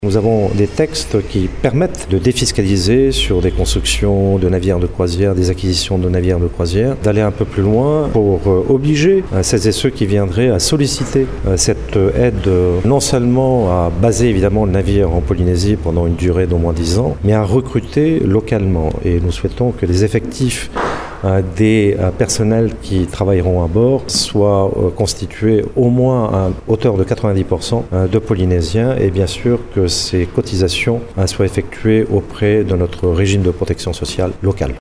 Nous avons des textes qui permettent de défiscaliser sur des constructions de navires de croisière, des acquisitions de navires de croisière, d'aller un peu plus loin pour obliger celles et ceux qui viendraient à solliciter cette aide, non seulement à baser évidemment le navire en Polynésie pendant une durée d'au moins 10 ans, mais à recruter localement. Et nous souhaitons que les effectifs des personnels qui travailleront à bord soient constitués au moins à hauteur de 90% de Polynésiens et bien sûr que ces cotisations soient effectuées auprès de notre régime de protection sociale local.